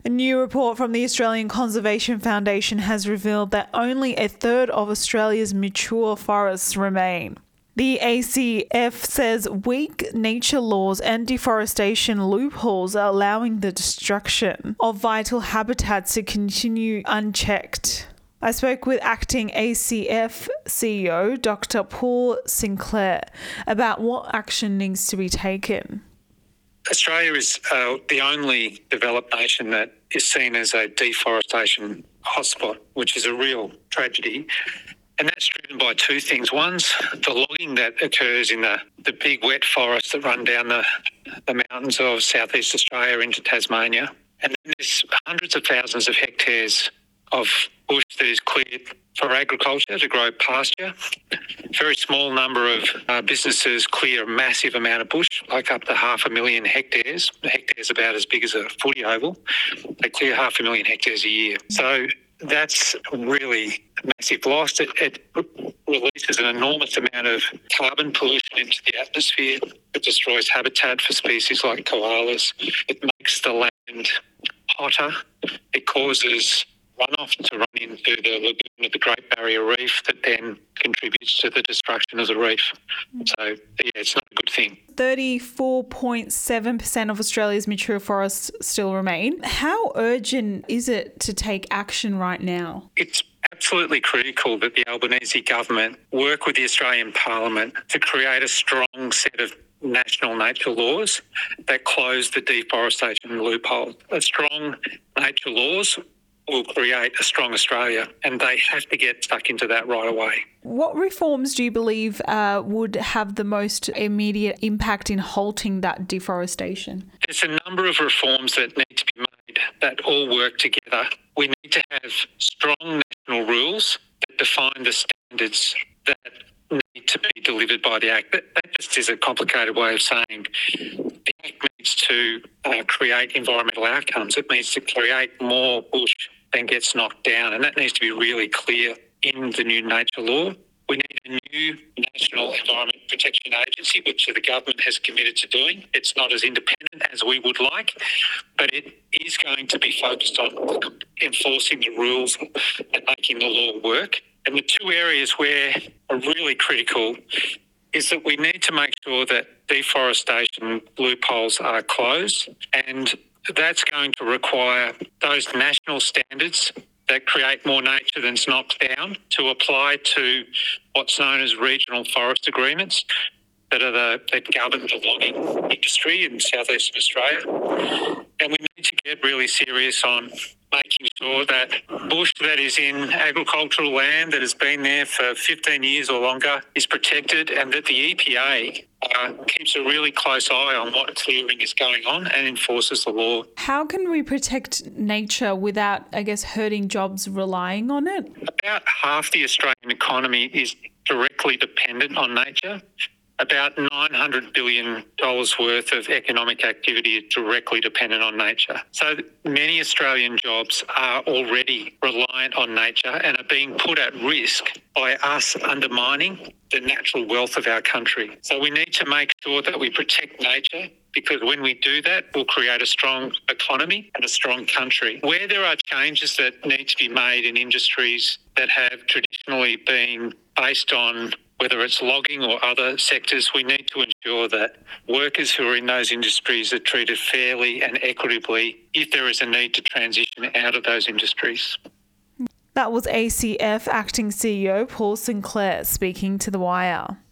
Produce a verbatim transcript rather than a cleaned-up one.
A new report from the Australian Conservation Foundation has revealed that only a third of Australia's mature forests remain. The A C F says weak nature laws and deforestation loopholes are allowing the destruction of vital habitats to continue unchecked. I spoke with acting A C F C E O Doctor Paul Sinclair about what action needs to be taken. Australia is uh, the only developed nation that is seen as a deforestation hotspot, which is a real tragedy. And that's driven by two things. One's the logging that occurs in the, the big wet forests that run down the, the mountains of southeast Australia into Tasmania. And then there's hundreds of thousands of hectares of bush that is cleared for agriculture to grow pasture. A very small number of uh, businesses clear a massive amount of bush, like up to half a million hectares. A hectare is about as big as a footy oval. They clear half a million hectares a year. So that's really a massive loss. It, it releases an enormous amount of carbon pollution into the atmosphere. It destroys habitat for species like koalas. It makes the land hotter. It causes runoff to run into the lagoon of the Great Barrier Reef that then contributes to the destruction of the reef. So, yeah, it's not a good thing. thirty-four point seven percent of Australia's mature forests still remain. How urgent is it to take action right now? It's absolutely critical that the Albanese government work with the Australian Parliament to create a strong set of national nature laws that close the deforestation loophole. A strong nature laws will create a strong Australia, and they have to get stuck into that right away. What reforms do you believe uh, would have the most immediate impact in halting that deforestation? There's a number of reforms that need to be made that all work together. We need to have strong national rules that define the standards that need to be delivered by the Act. That, that just is a complicated way of saying the Act needs to uh, create environmental outcomes. It needs to create more bush than gets knocked down, and that needs to be really clear in the new nature law. We need a new National Environment Protection Agency, which the government has committed to doing. It's not as independent as we would like, but it is going to be focused on enforcing the rules and making the law work. And the two areas where are really critical is that we need to make sure that deforestation loopholes are closed, and that's going to require those national standards that create more nature than's knocked down to apply to what's known as regional forest agreements that are the that govern the logging industry in southeast Australia. And we need to get really serious on making sure that bush that is in agricultural land that has been there for fifteen years or longer is protected, and that the E P A uh, keeps a really close eye on what clearing is going on and enforces the law. How can we protect nature without, I guess, hurting jobs relying on it? About half the Australian economy is directly dependent on nature. About nine hundred billion dollars worth of economic activity is directly dependent on nature. So many Australian jobs are already reliant on nature and are being put at risk by us undermining the natural wealth of our country. So we need to make sure that we protect nature, because when we do that, we'll create a strong economy and a strong country. Where there are changes that need to be made in industries that have traditionally been based on whether it's logging or other sectors, we need to ensure that workers who are in those industries are treated fairly and equitably if there is a need to transition out of those industries. That was A C F Acting C E O Paul Sinclair speaking to The Wire.